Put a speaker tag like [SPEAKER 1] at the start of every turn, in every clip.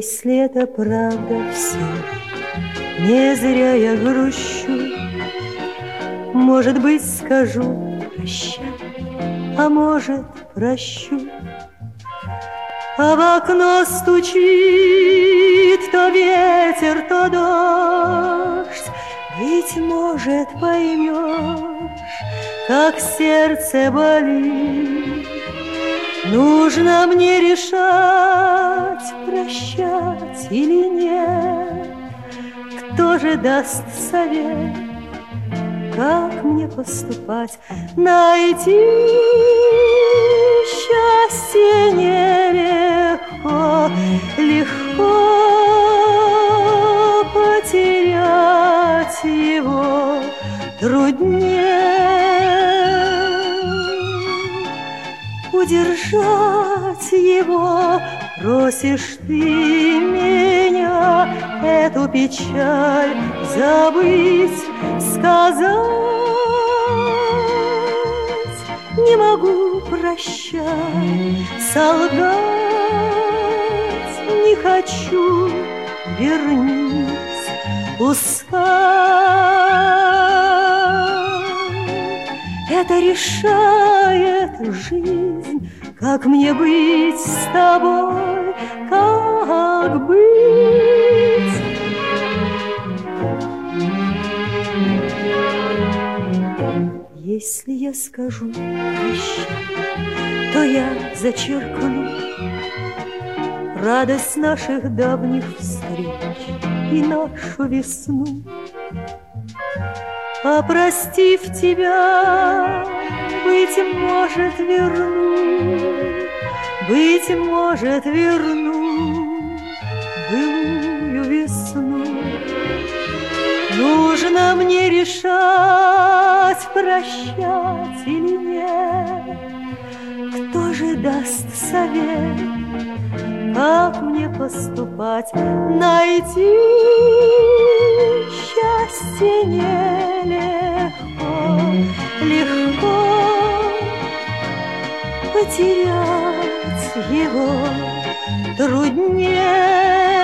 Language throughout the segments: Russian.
[SPEAKER 1] Если это правда все, не зря я грущу. Может быть, скажу прощай, а может, прощу. А в окно стучит то ветер, то дождь. Быть может, поймешь, как сердце болит. Нужно мне решать, прощать или нет. Кто же даст совет, как мне поступать? Найти счастье нелегко, легко потерять его труднее. Удержать его просишь ты меня, эту печаль забыть, сказать не могу, прощай, солгать не хочу, вернись, пускай. Это решает жизнь, как мне быть с тобой, как быть. Если я скажу прощай, то я зачеркну радость наших давних встреч и нашу весну. А простив тебя, быть может, верну былую весну. Нужно мне решать, прощать или нет. Кто же даст совет, как мне поступать? Найти счастье нелегко, легко потерять его труднее.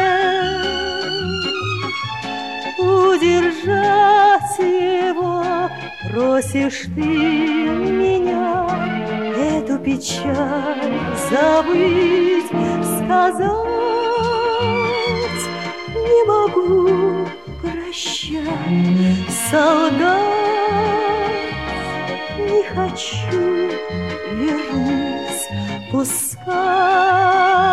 [SPEAKER 1] Удержать его просишь ты меня, эту печаль забыть, сказать не могу, прощай, солгать не хочу, вернись, пускай.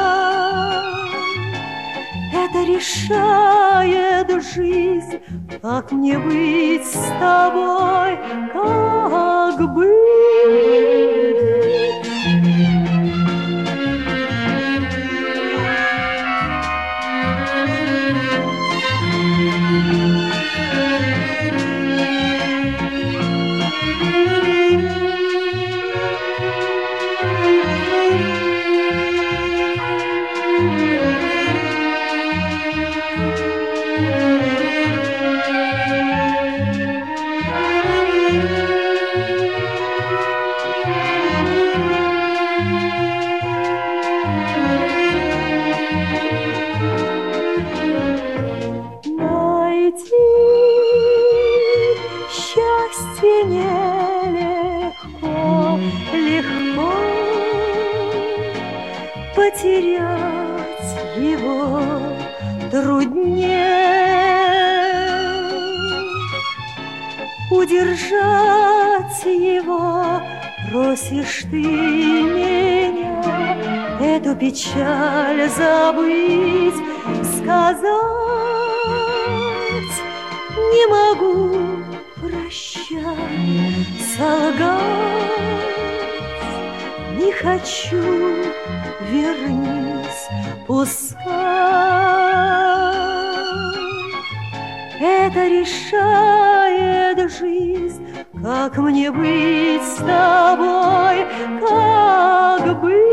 [SPEAKER 1] Это решает жизнь, как мне быть с тобой, как быть. Счастье нелегко, легко потерять его труднее. Удержать его просишь ты меня, эту печаль забыть, сказать не могу, прощай, солгать не хочу, вернись, пускай. Это решает жизнь, как мне быть с тобой, как быть.